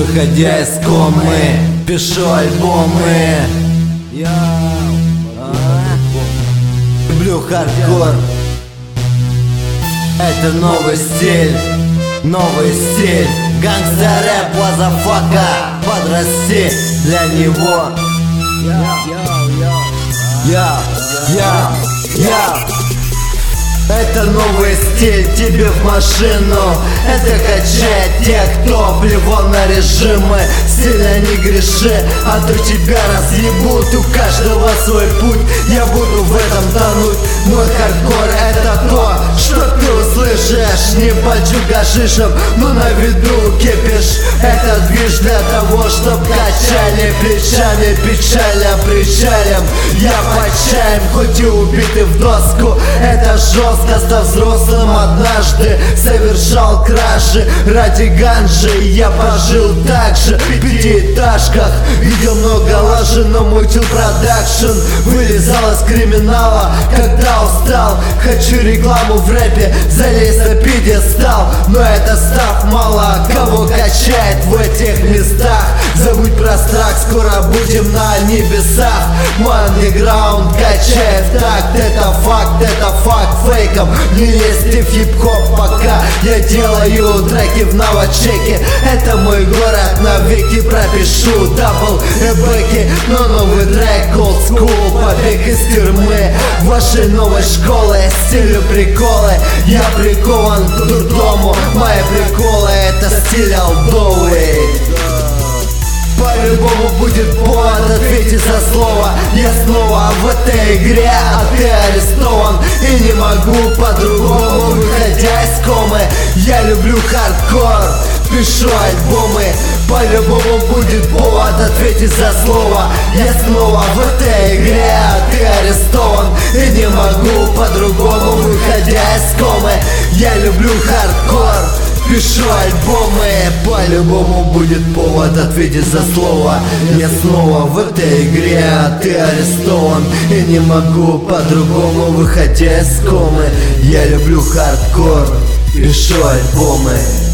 выходя из комы, пишу альбомы. Люблю хардкор. Это новый стиль, новый стиль. Гангста-рэп, лазафака, подрасти для него. Это новый стиль тебе в машину. Это качает тех, кто плевал на режимы. Сильно не греши, а то тебя разъебут. У каждого свой путь, я буду в этом тонуть. Мой хардкор это то, что ты услышишь. Не пальчу гашишем, но на виду кипиш. Это движ для того, чтоб качали плечами. Печалям, причалям, я по чаям, хоть и убитый в доску. Это жестко. Став взрослым однажды, совершал кражи ради ганжи. Я пожил так же в пятиэтажках, видел много лажи, но мутил продакшн. Вылезал из криминала, когда устал. Хочу рекламу в рэпе, залезть на пьедестал. Но это став, мало кого качает в этих местах. Забудь про страх, скоро будем на небесах. Мой андеграунд качает такт, это факт, фейк. Не лезьте в хип-хоп, пока я делаю треки в новочеке. Это мой город, навеки пропишу дабл эбеки. Но новый трек old school, побег из тюрьмы вашей новой школы. Стилю приколы, я прикован к дурдому. Мои приколы это стиль олдовый. По-любому будет повод ответить за слово. Я снова в этой игре, а ты арестован. И не могу по-другому, выходя из комы. Я люблю хардкор, пишу альбомы. По-любому будет повод ответить за слово. Я снова в этой игре, а ты арестован. И не могу по-другому, выходя из комы. Я люблю хардкор, пишу альбомы. По-любому будет повод ответить за слово. Я снова в этой игре, а ты арестован. И не могу по-другому, выходя из комы. Я люблю хардкор, пишу альбомы.